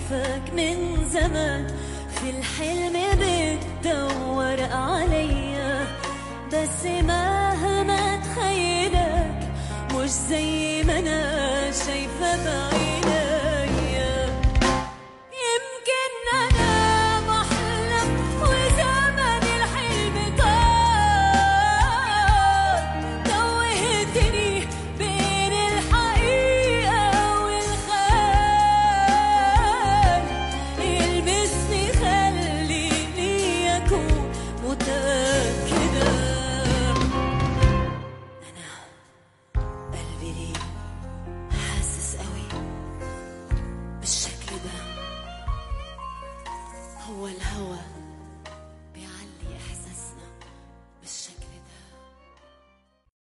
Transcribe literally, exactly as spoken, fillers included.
شايفك من زمان، في الحلم بتدور عليا، بس مهما تخيلك مش زي ما انا شايفة بعينيا. يمكن انا بحلم وزمن الحلم طار، توهتني بين الحقيقة والخيال، يلبسني خليني اكون متأكدة انا قلبي ليه حاسس قوي بالشكل ده. هو الهوى